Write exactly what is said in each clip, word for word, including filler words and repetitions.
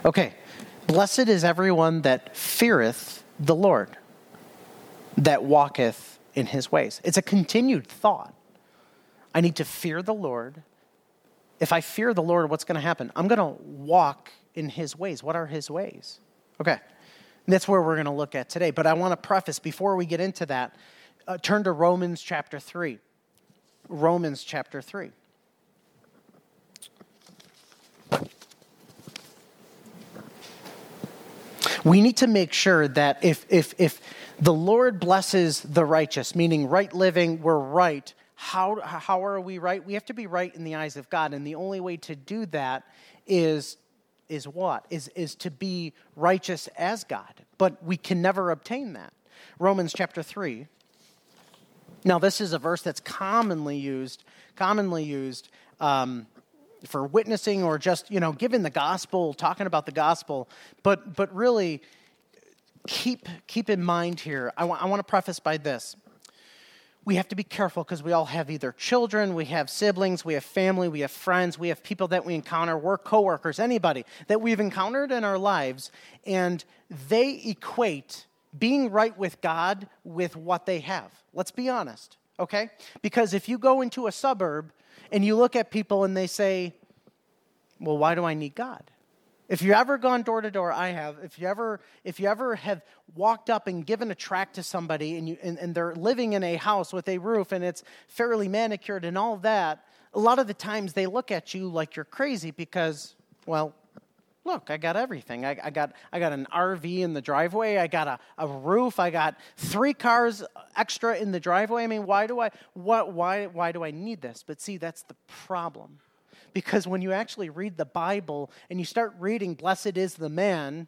Okay, blessed is everyone that feareth the Lord, that walketh in his ways. It's a continued thought. I need to fear the Lord. If I fear the Lord, what's going to happen? I'm going to walk in his ways. What are his ways? Okay, that's where we're going to look at today. But I want to preface, before we get into that, uh, turn to Romans chapter three. Romans chapter three. We need to make sure that if if if the Lord blesses the righteous, meaning right living, we're right. How how are we right? We have to be right in the eyes of God, and the only way to do that is is what? Is is to be righteous as God. But we can never obtain that. Romans chapter three. Now, this is a verse that's commonly used, commonly used um, for witnessing or just, you know, giving the gospel, talking about the gospel. But but really, keep keep in mind here, I, wa- I want to preface by this. We have to be careful because we all have either children, we have siblings, we have family, we have friends, we have people that we encounter, work coworkers, anybody that we've encountered in our lives, and they equate being right with God with what they have. Let's be honest, okay? Because if you go into a suburb and you look at people and they say, well, why do I need God? If you've ever gone door to door, I have. If you ever, if you ever have walked up and given a tract to somebody and you and, and they're living in a house with a roof and it's fairly manicured and all that, a lot of the times they look at you like you're crazy because, well, look, I got everything. I, I got I got an R V in the driveway. I got a, a roof. I got three cars extra in the driveway. I mean, why do I what why why do I need this? But see, that's the problem. Because when you actually read the Bible and you start reading, blessed is the man,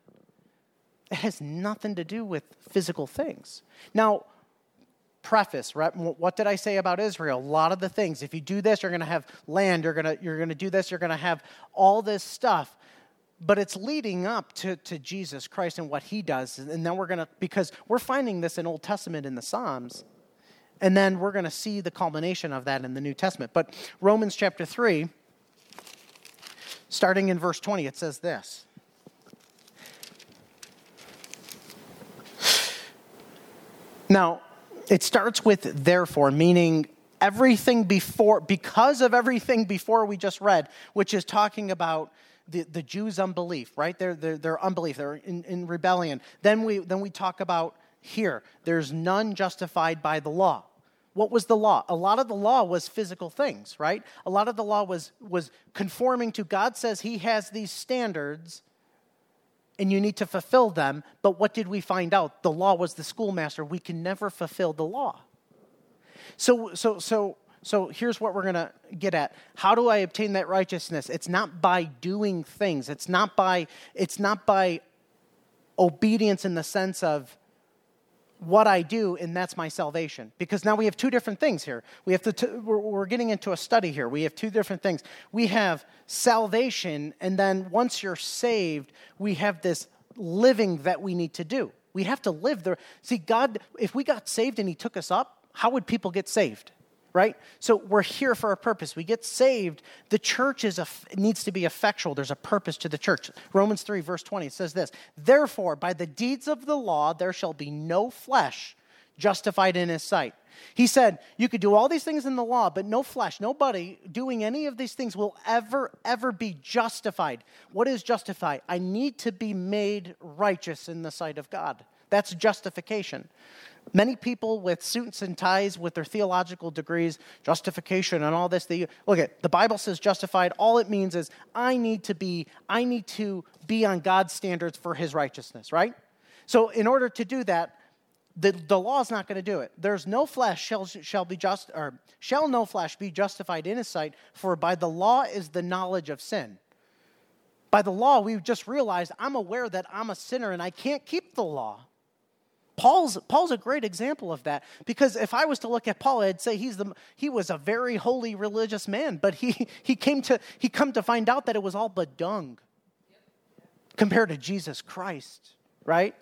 it has nothing to do with physical things. Now, preface, right? What did I say about Israel? A lot of the things. If you do this, you're going to have land. You're going to you're going to do this. You're going to have all this stuff. But it's leading up to, to Jesus Christ and what he does. And then we're going to, because we're finding this in Old Testament in the Psalms. And then we're going to see the culmination of that in the New Testament. But Romans chapter three, starting in verse twenty, it says this. Now, it starts with therefore, meaning everything before, because of everything before we just read, which is talking about The, the Jews' unbelief, right? Their their, their unbelief, they're in, in rebellion. Then we then we talk about here, there's none justified by the law. What was the law? A lot of the law was physical things, right? A lot of the law was was conforming to God says he has these standards and you need to fulfill them. But what did we find out? The law was the schoolmaster. We can never fulfill the law. So so so So here's what we're going to get at. How do I obtain that righteousness? It's not by doing things. It's not by it's not by obedience in the sense of what I do, and that's my salvation. Because now we have two different things here. We have to. T- we're, we're getting into a study here. We have two different things. We have salvation, and then once you're saved, we have this living that we need to do. We have to live there. See, God, if we got saved and he took us up, how would people get saved? Right? So we're here for a purpose. We get saved. The church is a, needs to be effectual. There's a purpose to the church. Romans three, verse twenty says this, therefore, by the deeds of the law, there shall be no flesh justified in his sight. He said, you could do all these things in the law, but no flesh, nobody doing any of these things will ever, ever be justified. What is justified? I need to be made righteous in the sight of God. That's justification. Many people with suits and ties with their theological degrees, justification and all this, they, look at the Bible says justified. All it means is I need to be, I need to be on God's standards for his righteousness, right? So in order to do that, the, the law is not going to do it. There's no flesh shall shall be just or shall no flesh be justified in his sight, for by the law is the knowledge of sin. By the law, we've just realized I'm aware that I'm a sinner and I can't keep the law. Paul's Paul's a great example of that, because if I was to look at Paul, I'd say he's the he was a very holy religious man, but he he came to he come to find out that it was all but dung compared to Jesus Christ, right?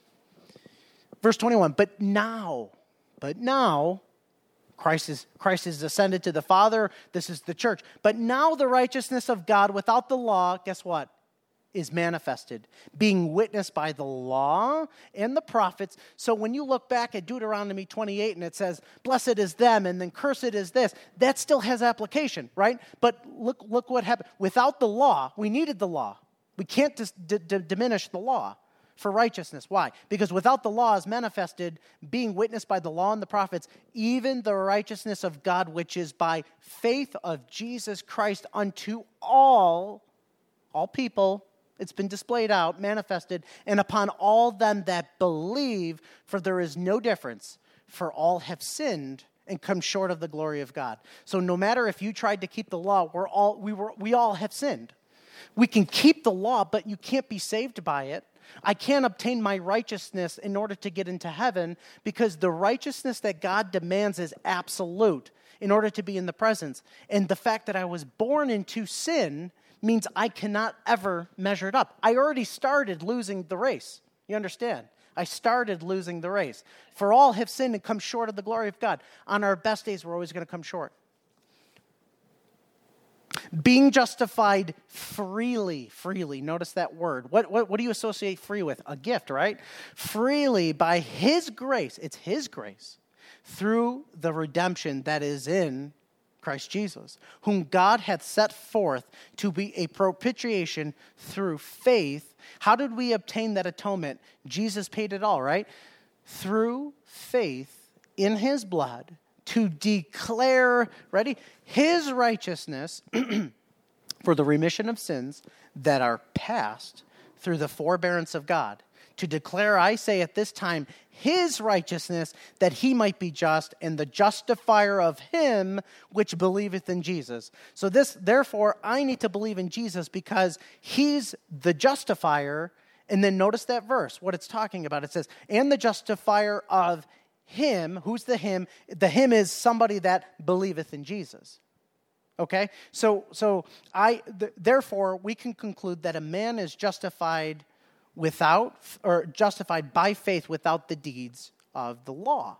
Verse twenty-one, but now, but now Christ is Christ is ascended to the Father. This is the church. But now the righteousness of God without the law, guess what? is manifested, being witnessed by the law and the prophets. So when you look back at Deuteronomy twenty-eight and it says, blessed is them and then cursed is this, that still has application, right? But look, look what happened. Without the law, we needed the law. We can't dis- d- d- diminish the law for righteousness. Why? Because without the law is manifested, being witnessed by the law and the prophets, even the righteousness of God, which is by faith of Jesus Christ unto all, all people. It's been displayed out, manifested, and upon all them that believe, for there is no difference, for all have sinned and come short of the glory of God. So no matter if you tried to keep the law, we're all we were we all have sinned. We can keep the law, but you can't be saved by it. I can't obtain my righteousness in order to get into heaven, because the righteousness that God demands is absolute in order to be in the presence. And the fact that I was born into sin means I cannot ever measure it up. I already started losing the race. You understand? I started losing the race. For all have sinned and come short of the glory of God. On our best days, we're always going to come short. Being justified freely, freely. Notice that word. What, what, what do you associate free with? A gift, right? Freely by His grace. It's His grace. Through the redemption that is in Christ Jesus, whom God hath set forth to be a propitiation through faith. How did we obtain that atonement? Jesus paid it all, right? Through faith in His blood, to declare, ready, His righteousness for the remission of sins that are past through the forbearance of God. To declare, I say at this time, His righteousness, that He might be just, and the justifier of him which believeth in Jesus. So this, therefore, I need to believe in Jesus because He's the justifier. And then notice that verse, what it's talking about. It says, and the justifier of him. Who's the him? The him is somebody that believeth in Jesus. Okay? So, so I, th- therefore, we can conclude that a man is justified without, or justified by faith without the deeds of the law.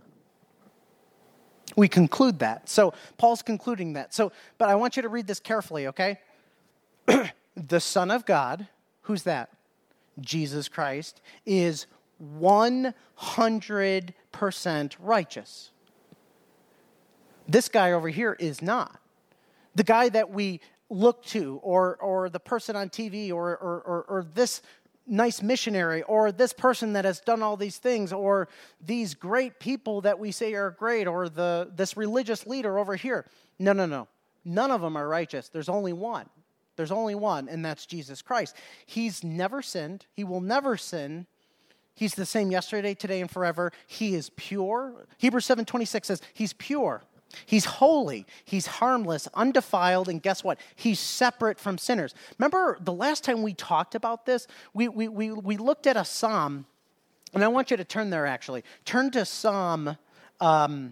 We conclude that. So Paul's concluding that. So, but I want you to read this carefully, okay? The Son of God, who's that? Jesus Christ, is one hundred percent righteous. This guy over here is not. The guy that we look to, or or the person on T V, or or or, or this nice missionary, or this person that has done all these things, or these great people that we say are great, or the this religious leader over here. No, no, no. None of them are righteous. There's only one. There's only one, and that's Jesus Christ. He's never sinned. He will never sin. He's the same yesterday, today, and forever. He is pure. Hebrews seven twenty-six says he's pure. He's holy, he's harmless, undefiled, and guess what? He's separate from sinners. Remember the last time we talked about this, we, we, we, we looked at a psalm, and I want you to turn there actually. Turn to Psalm, um,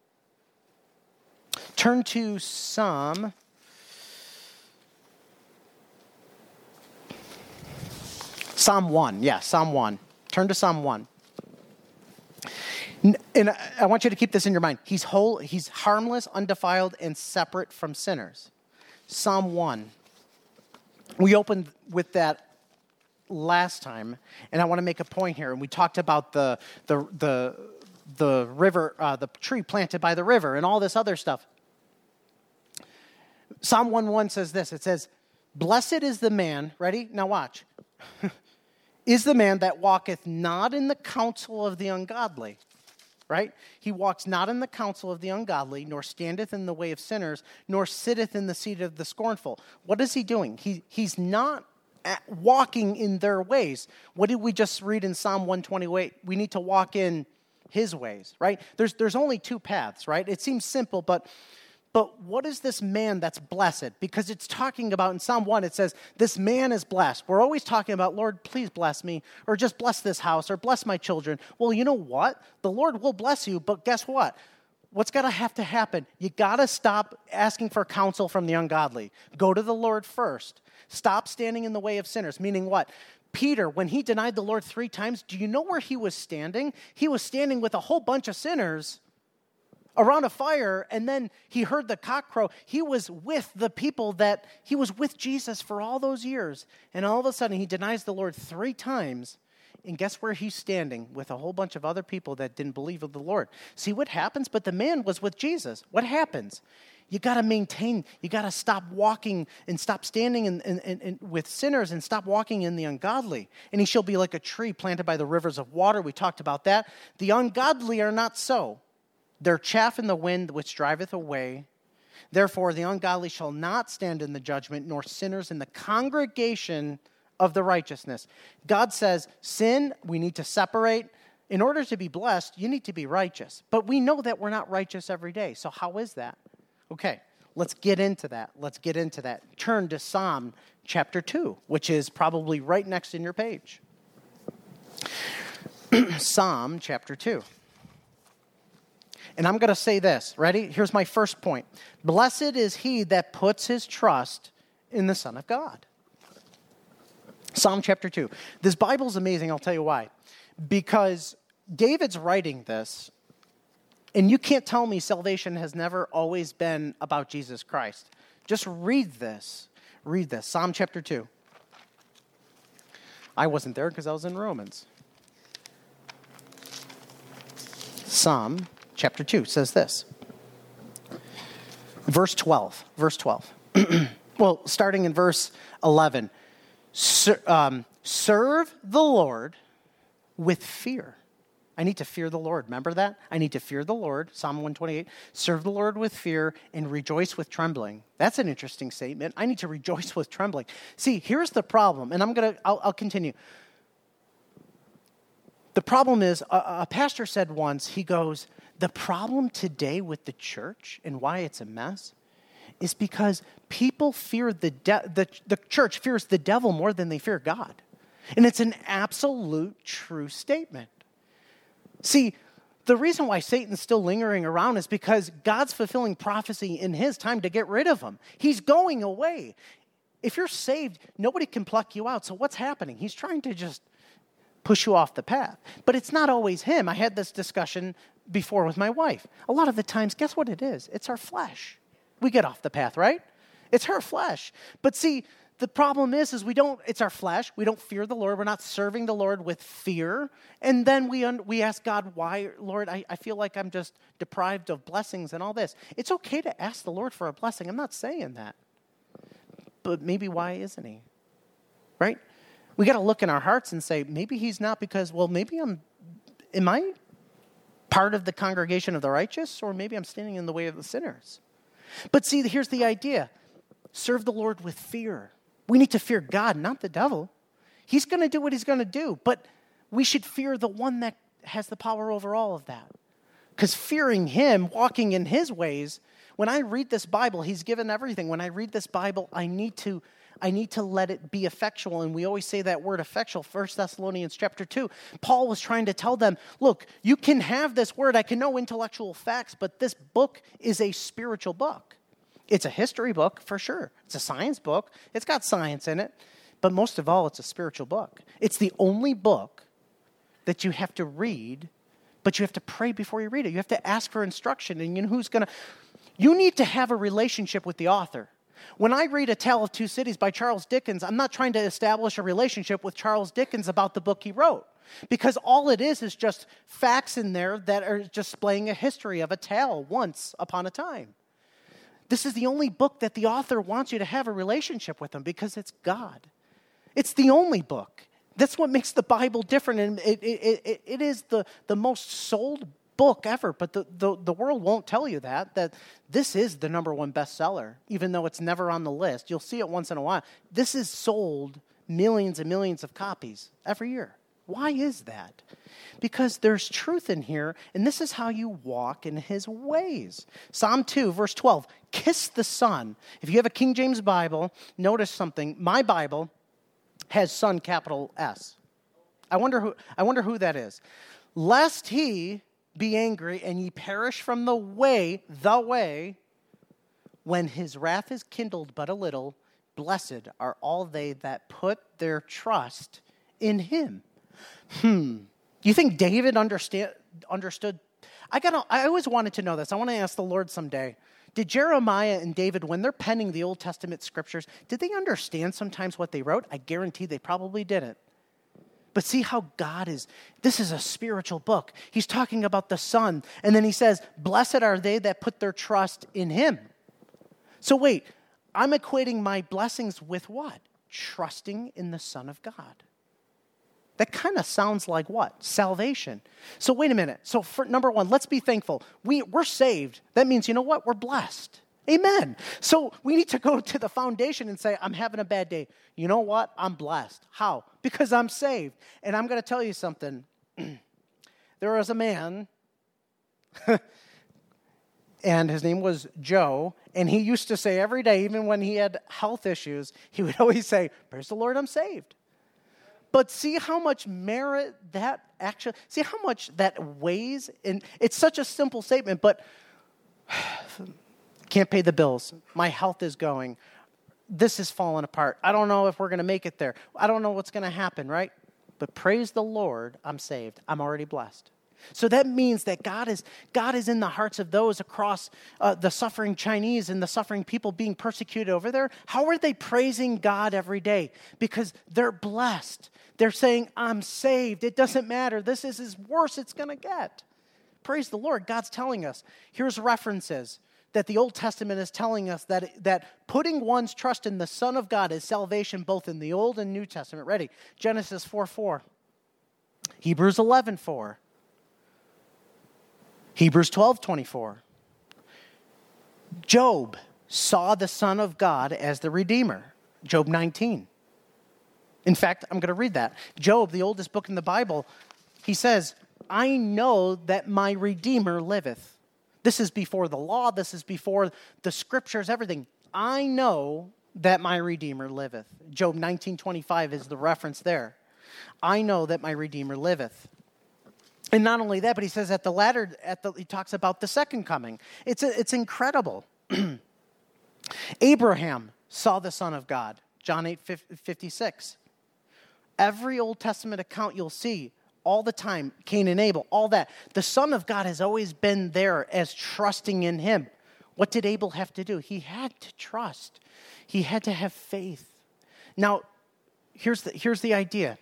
turn to Psalm, Psalm one, yeah, Psalm one. Turn to Psalm one. And I want you to keep this in your mind. He's whole, he's harmless, undefiled, and separate from sinners. Psalm one. We opened with that last time, and I want to make a point here. And we talked about the the the the river, uh, the tree planted by the river, and all this other stuff. Psalm one one says this. It says, "Blessed is the man." Ready? Now watch. "Is the man that walketh not in the counsel of the ungodly." Right? He walks not in the counsel of the ungodly, nor standeth in the way of sinners, nor sitteth in the seat of the scornful. What is he doing? He, he's not at walking in their ways. What did we just read in Psalm one twenty-eight? We need to walk in His ways, right? There's, there's only two paths, right? It seems simple, but But what is this man that's blessed? Because it's talking about, in Psalm one, it says, this man is blessed. We're always talking about, Lord, please bless me, or just bless this house, or bless my children. Well, you know what? The Lord will bless you, but guess what? What's got to have to happen? You got to stop asking for counsel from the ungodly. Go to the Lord first. Stop standing in the way of sinners, meaning what? Peter, when he denied the Lord three times, do you know where he was standing? He was standing with a whole bunch of sinners around a fire, and then he heard the cock crow. He was with the people that, he was with Jesus for all those years. And all of a sudden, he denies the Lord three times. And guess where he's standing? With a whole bunch of other people that didn't believe in the Lord. See what happens? But the man was with Jesus. What happens? You got to maintain, you got to stop walking and stop standing in, in, in, in, with sinners and stop walking in the ungodly. And he shall be like a tree planted by the rivers of water. We talked about that. The ungodly are not so. They're chaff in the wind which driveth away. Therefore, the ungodly shall not stand in the judgment, nor sinners in the congregation of the righteousness. God says, sin, we need to separate. In order to be blessed, you need to be righteous. But we know that we're not righteous every day. So how is that? Okay, let's get into that. Let's get into that. Turn to Psalm chapter two, which is probably right next in your page. Psalm chapter two. And I'm going to say this. Ready? Here's my first point. Blessed is he that puts his trust in the Son of God. Psalm chapter two. This Bible is amazing. I'll tell you why. Because David's writing this, and you can't tell me salvation has never always been about Jesus Christ. Just read this. Read this. Psalm chapter two. I wasn't there because I was in Romans. Psalm chapter two says this. Verse twelve. Verse twelve. Well, starting in verse eleven. Ser, um, serve the Lord with fear. I need to fear the Lord. Remember that? I need to fear the Lord. Psalm one twenty-eight. Serve the Lord with fear and rejoice with trembling. That's an interesting statement. I need to rejoice with trembling. See, here's the problem, and I'm going to, I'll, I'll continue. The problem is, a, a pastor said once, he goes, the problem today with the church and why it's a mess is because people fear the, de- the, the church fears the devil more than they fear God. And it's an absolute true statement. See, the reason why Satan's still lingering around is because God's fulfilling prophecy in his time to get rid of him. He's going away. If you're saved, nobody can pluck you out. So what's happening? He's trying to just push you off the path. But it's not always him. I had this discussion before with my wife. A lot of the times, guess what it is? It's our flesh. We get off the path, right? It's her flesh. But see, the problem is, is we don't, it's our flesh. We don't fear the Lord. We're not serving the Lord with fear. And then we un, we ask God, why, Lord, I, I feel like I'm just deprived of blessings and all this. It's okay to ask the Lord for a blessing. I'm not saying that. But maybe why isn't he? Right? We got to look in our hearts and say, maybe he's not because, well, maybe I'm, am I part of the congregation of the righteous? Or maybe I'm standing in the way of the sinners. But see, here's the idea. Serve the Lord with fear. We need to fear God, not the devil. He's going to do what he's going to do, but we should fear the one that has the power over all of that. Because fearing him, walking in his ways, when I read this Bible, he's given everything. When I read this Bible, I need to I need to let it be effectual. And we always say that word effectual, First Thessalonians chapter two. Paul was trying to tell them, look, you can have this word. I can know intellectual facts, but this book is a spiritual book. It's a history book for sure. It's a science book. It's got science in it. But most of all, it's a spiritual book. It's the only book that you have to read, but you have to pray before you read it. You have to ask for instruction. And you know who's going to... You need to have a relationship with the author. When I read A Tale of Two Cities by Charles Dickens, I'm not trying to establish a relationship with Charles Dickens about the book he wrote. Because all it is is just facts in there that are displaying a history of a tale once upon a time. This is the only book that the author wants you to have a relationship with him because it's God. It's the only book. That's what makes the Bible different. And it, it, it, it is the, the most sold book ever, but the, the, the world won't tell you that, that this is the number one bestseller, even though it's never on the list. You'll see it once in a while. This is sold millions and millions of copies every year. Why is that? Because there's truth in here, and this is how you walk in his ways. Psalm two, verse twelve, kiss the Son. If you have a King James Bible, notice something. My Bible has Son, capital S. I wonder who, I wonder who that is. Lest he be angry and ye perish from the way, the way, when his wrath is kindled but a little, blessed are all they that put their trust in him. Hmm. Do you think David understand, understood I got. I always wanted to know this. I want to ask the Lord someday. Did Jeremiah and David, when they're penning the Old Testament scriptures, did they understand sometimes what they wrote? I guarantee they probably didn't. But see how God is, this is a spiritual book. He's talking about the Son. And then he says, blessed are they that put their trust in him. So wait, I'm equating my blessings with what? Trusting in the Son of God. That kind of sounds like what? Salvation. So wait a minute. So for number one, let's be thankful. We, we're saved. That means, you know what? We're blessed. Amen. So we need to go to the foundation and say, I'm having a bad day. You know what? I'm blessed. How? Because I'm saved. And I'm going to tell you something. There was a man, and his name was Joe, and he used to say every day, even when he had health issues, he would always say, praise the Lord, I'm saved. But see how much merit that actually, see how much that weighs? And it's such a simple statement, but can't pay the bills. My health is going. This is falling apart. I don't know if we're going to make it there. I don't know what's going to happen, right? But praise the Lord, I'm saved. I'm already blessed. So that means that God is God is in the hearts of those across uh, the suffering Chinese and the suffering people being persecuted over there. How are they praising God every day? Because they're blessed. They're saying, I'm saved. It doesn't matter. This is as worse it's going to get. Praise the Lord. God's telling us. Here's references that the Old Testament is telling us that, that putting one's trust in the Son of God is salvation both in the Old and New Testament. Ready? Genesis four four. Hebrews eleven four. Hebrews twelve twenty-four. Job saw the Son of God as the Redeemer. Job nineteen. In fact, I'm going to read that. Job, the oldest book in the Bible, he says, I know that my Redeemer liveth. This is before the law. This is before the scriptures, everything. I know that my Redeemer liveth. Job nineteen twenty-five is the reference there. I know that my Redeemer liveth. And not only that, but he says at the latter, at the, he talks about the second coming. It's a, it's incredible. Abraham saw the Son of God. John eight fifty-six. Every Old Testament account you'll see all the time, Cain and Abel, all that. The Son of God has always been there as trusting in him. What did Abel have to do? He had to trust. He had to have faith. Now, here's the, here's the idea.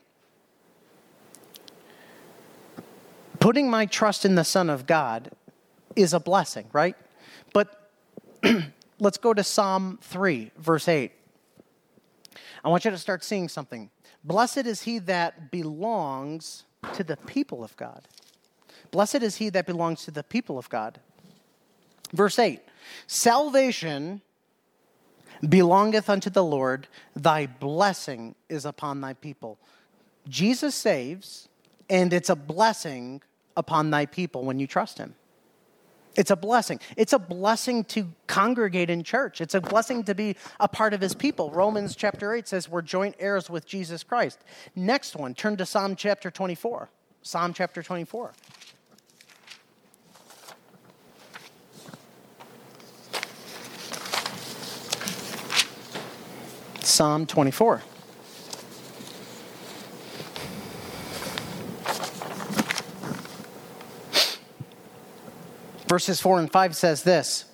Putting my trust in the Son of God is a blessing, right? But let's go to Psalm three, verse eight. I want you to start seeing something. Blessed is he that belongs to the people of God. Blessed is he that belongs to the people of God. Verse eight. Salvation belongeth unto the Lord. Thy blessing is upon thy people. Jesus saves, and it's a blessing upon thy people when you trust him. It's a blessing. It's a blessing to congregate in church. It's a blessing to be a part of his people. Romans chapter eight says we're joint heirs with Jesus Christ. Next one, turn to Psalm chapter twenty-four. Psalm chapter twenty-four. Psalm twenty-four. Verses four and five says this.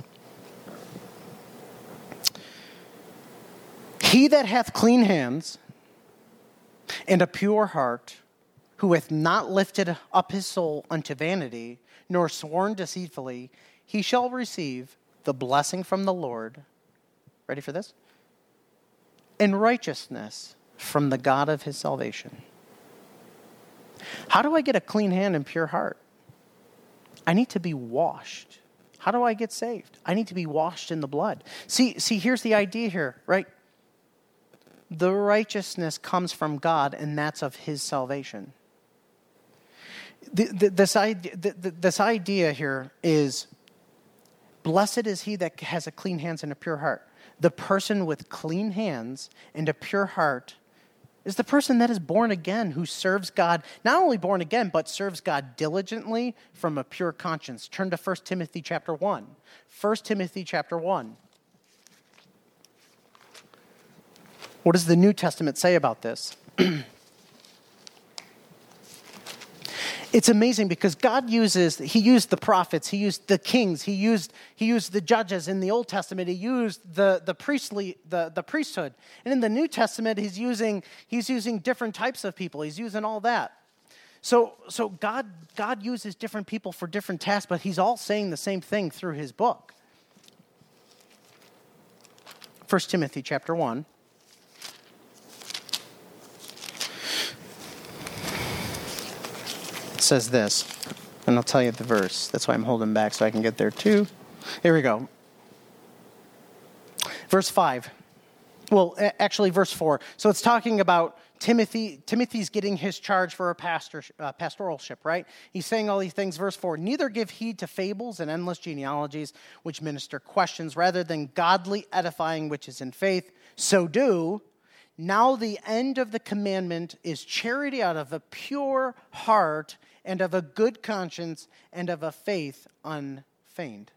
He that hath clean hands and a pure heart, who hath not lifted up his soul unto vanity, nor sworn deceitfully, he shall receive the blessing from the Lord. Ready for this? And righteousness from the God of his salvation. How do I get a clean hand and pure heart? I need to be washed. How do I get saved? I need to be washed in the blood. See, see, here's the idea here, right? The righteousness comes from God, and that's of his salvation. The, the, this, idea, the, the, this idea here is, blessed is he that has a clean hands and a pure heart. The person with clean hands and a pure heart is the person that is born again, who serves God, not only born again, but serves God diligently from a pure conscience. Turn to First Timothy chapter one. First Timothy chapter one. What does the New Testament say about this? It's amazing because God uses, he used the prophets, he used the kings, he used he used the judges in the Old Testament, he used the, the priestly, the, the priesthood. And in the New Testament, he's using he's using different types of people. He's using all that. So so God God uses different people for different tasks, but he's all saying the same thing through his book. First Timothy chapter one. Says this, and I'll tell you the verse. That's why I'm holding back so I can get there too. Here we go. Verse five. Well, actually, verse four. So it's talking about Timothy. Timothy's getting his charge for a pastor, uh, pastoralship, right? He's saying all these things. Verse four. Neither give heed to fables and endless genealogies, which minister questions, rather than godly edifying, which is in faith. So do. Now the end of the commandment is charity out of a pure heart and of a good conscience and of a faith unfeigned.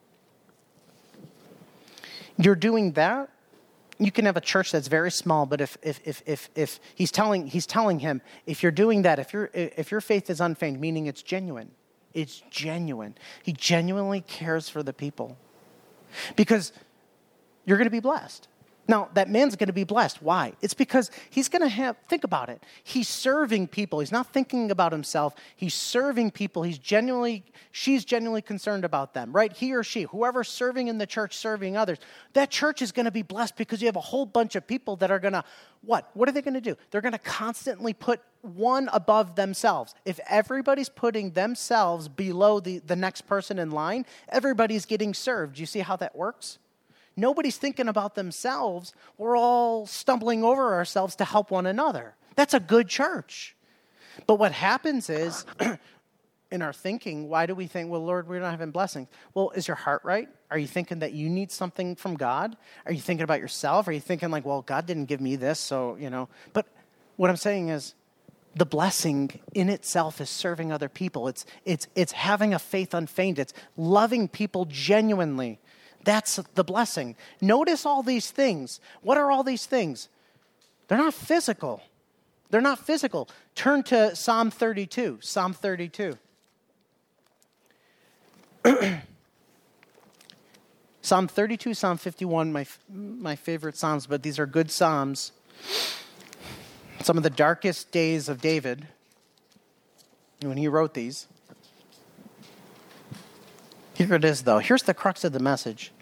You're doing that. You can have a church that's very small, but if if if if if he's telling he's telling him, if you're doing that, if your if your faith is unfeigned, meaning it's genuine, it's genuine. He genuinely cares for the people, because you're going to be blessed. Now, that man's going to be blessed. Why? It's because he's going to have, think about it. He's serving people. He's not thinking about himself. He's serving people. He's genuinely, she's genuinely concerned about them, right? He or she, whoever's serving in the church, serving others, that church is going to be blessed because you have a whole bunch of people that are going to, what? What are they going to do? They're going to constantly put one above themselves. If everybody's putting themselves below the, the next person in line, everybody's getting served. Do you see how that works? Nobody's thinking about themselves. We're all stumbling over ourselves to help one another. That's a good church. But what happens is, in our thinking, why do we think, well, Lord, we're not having blessings? Well, is your heart right? Are you thinking that you need something from God? Are you thinking about yourself? Are you thinking like, well, God didn't give me this, so, you know. But what I'm saying is, the blessing in itself is serving other people. It's, it's, it's having a faith unfeigned. It's loving people genuinely. That's the blessing. Notice all these things. What are all these things? They're not physical. They're not physical. Turn to Psalm thirty-two. Psalm thirty-two. Psalm thirty-two, Psalm fifty-one, my, my favorite Psalms, but these are good Psalms. Some of the darkest days of David, when he wrote these. Here it is, though. Here's the crux of the message.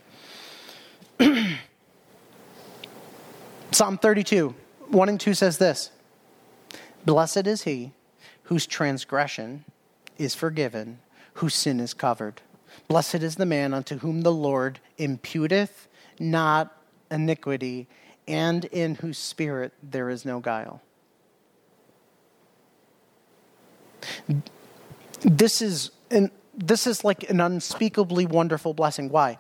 Psalm thirty-two, one and two says this. Blessed is he whose transgression is forgiven, whose sin is covered. Blessed is the man unto whom the Lord imputeth not iniquity, and in whose spirit there is no guile. This is an This is like an unspeakably wonderful blessing. Why?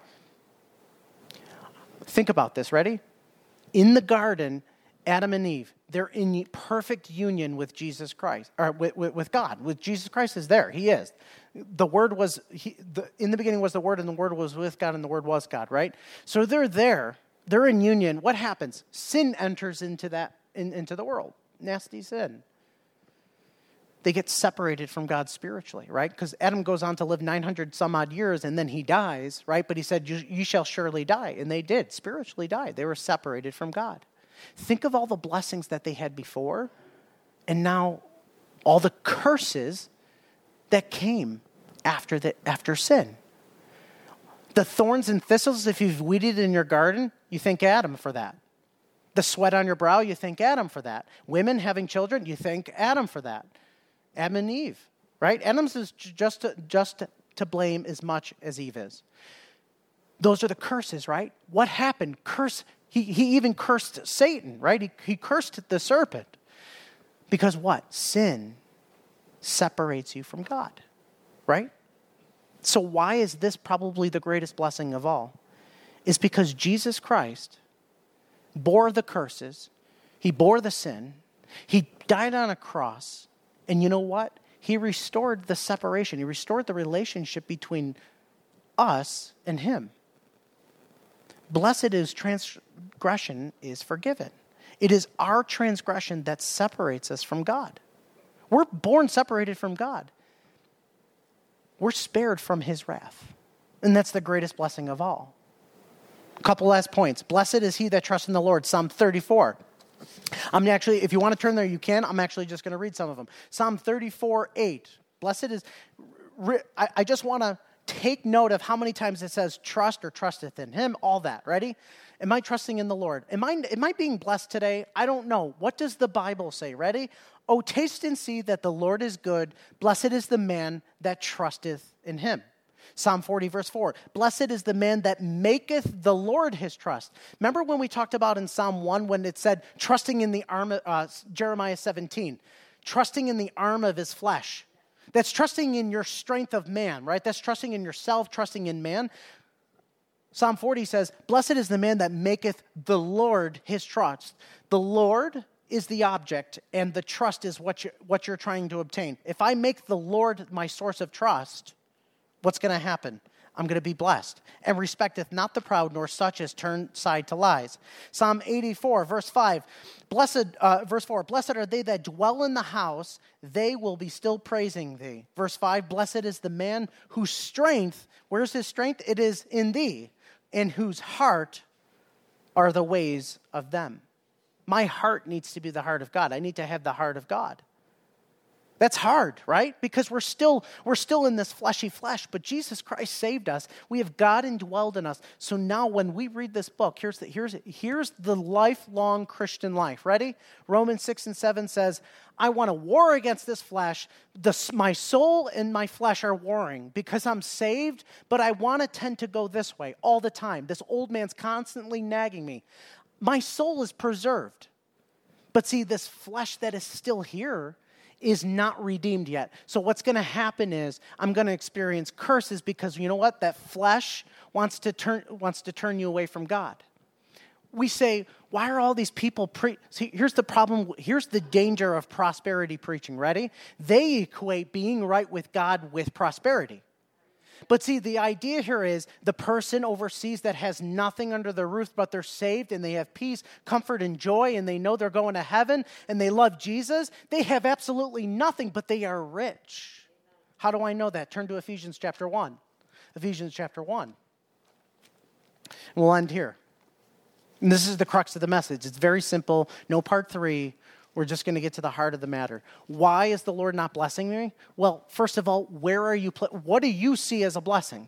Think about this. Ready? In the garden, Adam and Eve, they're in perfect union with Jesus Christ, or with, with, with God. With Jesus Christ is there. He is. The Word was, he, the, in the beginning was the Word, and the Word was with God, and the Word was God, right? So they're there. They're in union. What happens? Sin enters into that, in, into the world. Nasty sin. They get separated from God spiritually, right? Because Adam goes on to live nine hundred some odd years and then he dies, right? But he said, you, you shall surely die. And they did spiritually die. They were separated from God. Think of all the blessings that they had before and now all the curses that came after the, after sin. The thorns and thistles, if you've weeded in your garden, you thank Adam for that. The sweat on your brow, you thank Adam for that. Women having children, you thank Adam for that. Adam and Eve, right? Adam's is just to, just to blame as much as Eve is. Those are the curses, right? What happened? Curse. He, he even cursed Satan, right? He, he cursed the serpent. Because what? Sin separates you from God, right? So why is this probably the greatest blessing of all? It's because Jesus Christ bore the curses. He bore the sin. He died on a cross. And you know what? He restored the separation. He restored the relationship between us and him. Blessed is transgression is forgiven. It is our transgression that separates us from God. We're born separated from God. we're spared from his wrath. And that's the greatest blessing of all. A couple last points. Blessed is he that trusts in the Lord. Psalm thirty-four. I'm actually, if you want to turn there, you can. I'm actually just going to read some of them. Psalm thirty-four, eight. Blessed is, I, I just want to take note of how many times it says trust or trusteth in him, all that. Ready? Am I trusting in the Lord? Am I, am I being blessed today? I don't know. What does the Bible say? Ready? Oh, taste and see that the Lord is good. Blessed is the man that trusteth in him. Psalm forty, verse four. Blessed is the man that maketh the Lord his trust. Remember when we talked about in Psalm one when it said, trusting in the arm of, uh, Jeremiah seventeen, trusting in the arm of his flesh. That's trusting in your strength of man, right? That's trusting in yourself, trusting in man. Psalm forty says, blessed is the man that maketh the Lord his trust. The Lord is the object, and the trust is what you're, what you're trying to obtain. If I make the Lord my source of trust, what's going to happen? I'm going to be blessed. And respecteth not the proud, nor such as turn side to lies. Psalm eighty-four, verse five. Blessed, uh, verse four. Blessed are they that dwell in the house; they will be still praising thee. Verse five. Blessed is the man whose strength, where's his strength? It is in thee, in whose heart are the ways of them. My heart needs to be the heart of God. I need to have the heart of God. That's hard, right? Because we're still we're still in this fleshy flesh, but Jesus Christ saved us. We have God indwelled in us. So now when we read this book, here's the, here's, here's the lifelong Christian life. Ready? Romans six and seven says, I want to war against this flesh. The, my soul and my flesh are warring because I'm saved, but I want to tend to go this way all the time. This old man's constantly nagging me. My soul is preserved. But see, this flesh that is still here is not redeemed yet. So what's going to happen is I'm going to experience curses because you know what? That flesh wants to turn wants to turn you away from God. We say, why are all these people pre... See, here's the problem. Here's the danger of prosperity preaching. Ready? They equate being right with God with prosperity. But see, the idea here is the person overseas that has nothing under their roof, but they're saved and they have peace, comfort, and joy, and they know they're going to heaven, and they love Jesus. They have absolutely nothing, but they are rich. How do I know that? Turn to Ephesians chapter one. Ephesians chapter one. And we'll end here. And this is the crux of the message. It's very simple. No part three. We're just going to get to the heart of the matter. Why is the Lord not blessing me? Well, first of all, where are you? Pl- what do you see as a blessing?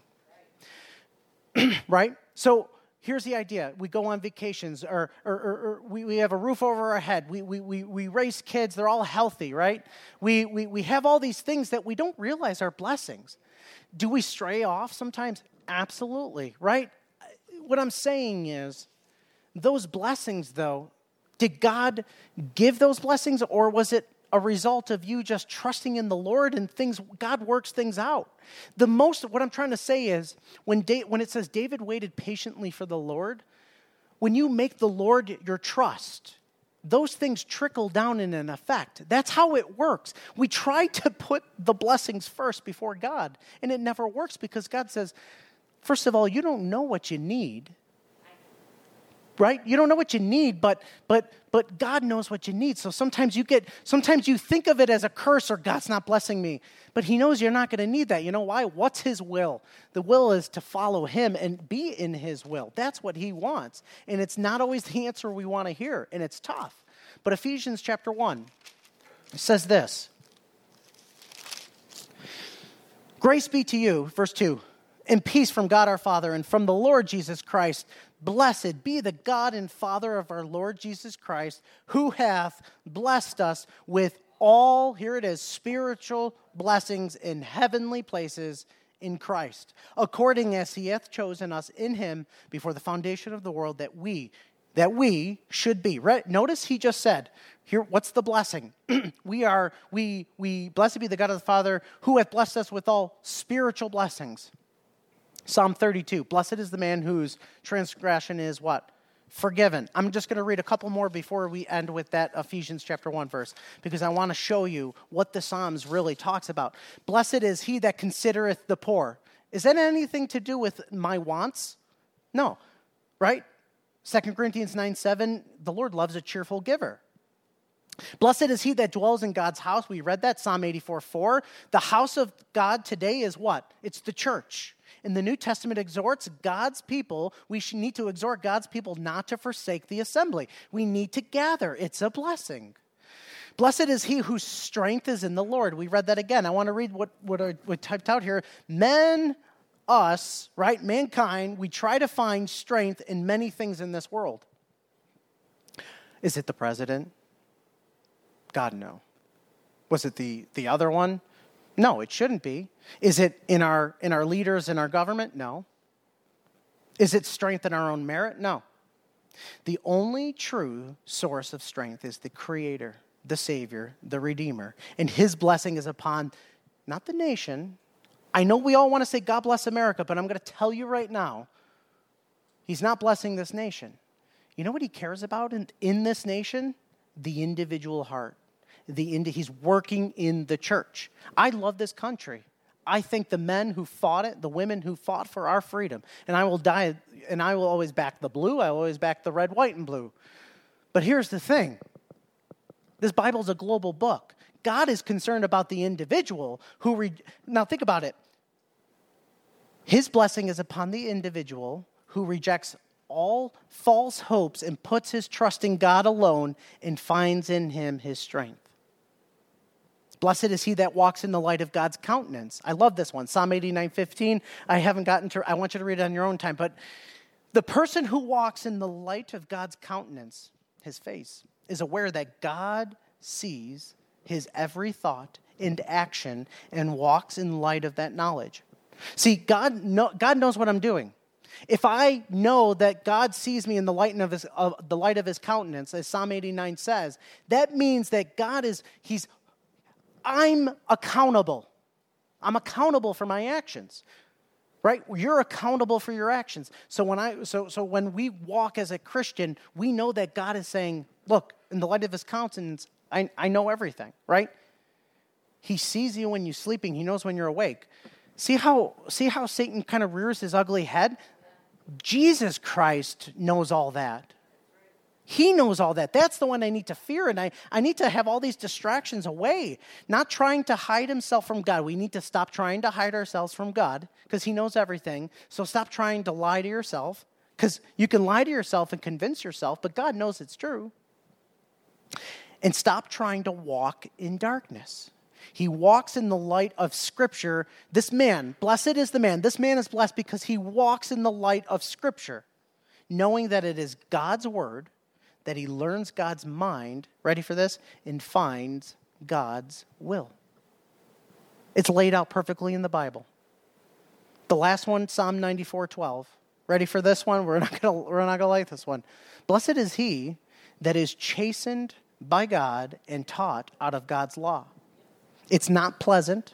Right? So here's the idea. We go on vacations, or, or, or, or we, we have a roof over our head. We, we, we, we raise kids. They're all healthy, right? We, we, we have all these things that we don't realize are blessings. Do we stray off sometimes? Absolutely, right? What I'm saying is, those blessings, though, did God give those blessings, or was it a result of you just trusting in the Lord and things? God works things out. The most, what I'm trying to say is, when da- when it says David waited patiently for the Lord, when you make the Lord your trust, those things trickle down in an effect. That's how it works. We try to put the blessings first before God, and it never works because God says, first of all, you don't know what you need. Right? You don't know what you need, but but but God knows what you need. So sometimes you get, sometimes you think of it as a curse or God's not blessing me. But he knows you're not going to need that. You know why? What's his will? The will is to follow him and be in his will. That's what he wants. And it's not always the answer we want to hear, and it's tough. But Ephesians chapter one says this. Grace be to you, verse two, and peace from God our Father and from the Lord Jesus Christ. Blessed be the God and Father of our Lord Jesus Christ, who hath blessed us with all, here it is, spiritual blessings in heavenly places in Christ, according as he hath chosen us in him before the foundation of the world, that we, that we should be. Right? Notice he just said, here, what's the blessing? we are, we, we, blessed be the God of the Father, who hath blessed us with all spiritual blessings. Psalm thirty-two, blessed is the man whose transgression is what? Forgiven. I'm just going to read a couple more before we end with that Ephesians chapter one verse, because I want to show you what the Psalms really talks about. Blessed is he that considereth the poor. Is that anything to do with my wants? No, right? Second Corinthians nine seven, the Lord loves a cheerful giver. Blessed is he that dwells in God's house. We read that, Psalm eighty-four four. The house of God today is what? It's the church. And the New Testament exhorts God's people, we should need to exhort God's people not to forsake the assembly. We need to gather. It's a blessing. Blessed is he whose strength is in the Lord. We read that again. I want to read what, what I what typed out here. Men, us, right, mankind, we try to find strength in many things in this world. Is it the president? God, no. Was it the, the other one? No, it shouldn't be. Is it in our in our leaders, in our government? No. Is it strength in our own merit? No. The only true source of strength is the Creator, the Savior, the Redeemer. And his blessing is upon, not the nation. I know we all want to say, God bless America, but I'm going to tell you right now, he's not blessing this nation. You know what he cares about in, in this nation? The individual heart. The indi- he's working in the church. I love this country. I think the men who fought it, the women who fought for our freedom, and I will die, and I will always back the blue. I will always back the red, white, and blue. But here's the thing. This Bible's a global book. God is concerned about the individual who, re- now think about it. His blessing is upon the individual who rejects all false hopes and puts his trust in God alone and finds in him his strength. Blessed is he that walks in the light of God's countenance. I love this one. Psalm eighty-nine fifteen. I haven't gotten to, I want you to read it on your own time. But the person who walks in the light of God's countenance, his face, is aware that God sees his every thought and action and walks in light of that knowledge. See, God, know, God knows what I'm doing. If I know that God sees me in the light of his, of the light of his countenance, as Psalm eighty-nine says, that means that God is, he's, I'm accountable. I'm accountable for my actions, right? You're accountable for your actions. So when I, so, so when we walk as a Christian, we know that God is saying, look, in the light of his countenance, I, I know everything, right? He sees you when you're sleeping. He knows when you're awake. See how, see how Satan kind of rears his ugly head? Jesus Christ knows all that. He knows all that. That's the one I need to fear, and I, I need to have all these distractions away, not trying to hide himself from God. We need to stop trying to hide ourselves from God because he knows everything. So stop trying to lie to yourself because you can lie to yourself and convince yourself, but God knows it's true. And stop trying to walk in darkness. He walks in the light of Scripture. This man, blessed is the man. This man is blessed because he walks in the light of Scripture, knowing that it is God's word, that he learns God's mind, ready for this, and finds God's will. It's laid out perfectly in the Bible. The last one, Psalm ninety-four twelve. Ready for this one? We're not gonna, we're not gonna like this one. Blessed is he that is chastened by God and taught out of God's law. It's not pleasant,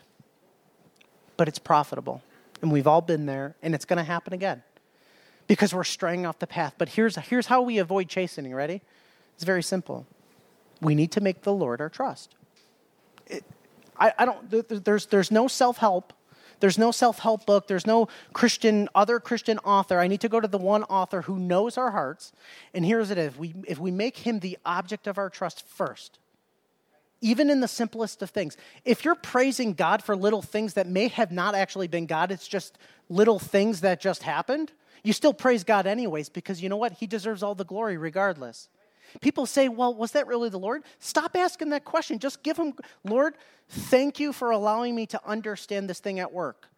but it's profitable. And we've all been there, and it's going to happen again because we're straying off the path. But here's, here's how we avoid chastening, ready? It's very simple. We need to make the Lord our trust. It, I, I don't, there's, there's no self-help. There's no self-help book. There's no Christian, other Christian author. I need to go to the one author who knows our hearts. And here's it. If we, if we make him the object of our trust first, even in the simplest of things. If you're praising God for little things that may have not actually been God, it's just little things that just happened, you still praise God anyways because you know what? He deserves all the glory regardless. People say, well, was that really the Lord? Stop asking that question. Just give him, Lord, thank you for allowing me to understand this thing at work.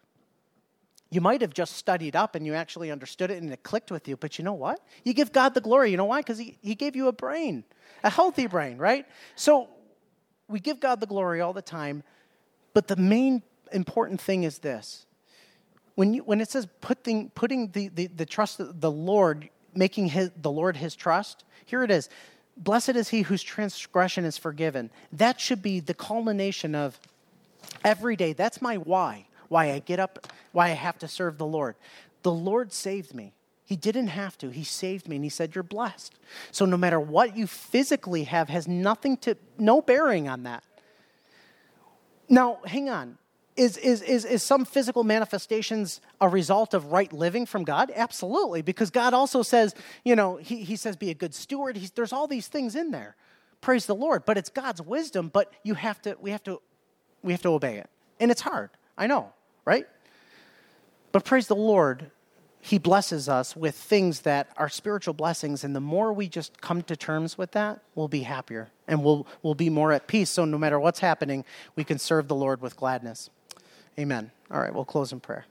You might have just studied up and you actually understood it and it clicked with you, but you know what? You give God the glory. You know why? Because he, he gave you a brain, a healthy brain, right? So we give God the glory all the time, but the main important thing is this. When you, when it says putting, putting the, the, the trust of the Lord, making his, the Lord his trust, here it is. Blessed is he whose transgression is forgiven. That should be the culmination of every day. That's my why, why I get up, why I have to serve the Lord. The Lord saved me. He didn't have to. He saved me, and he said, you're blessed. So no matter what you physically have has nothing to, no bearing on that. Now, hang on. Is, is, is, is some physical manifestations a result of right living from God? Absolutely, because God also says, you know, he, he says be a good steward. He's, there's all these things in there. praise the Lord. But it's God's wisdom, but you have to, we have to, we have to obey it. And it's hard, I know, right? But praise the Lord, he blesses us with things that are spiritual blessings, and the more we just come to terms with that, we'll be happier, and we'll, we'll be more at peace. So no matter what's happening, we can serve the Lord with gladness. Amen. All right, we'll close in prayer.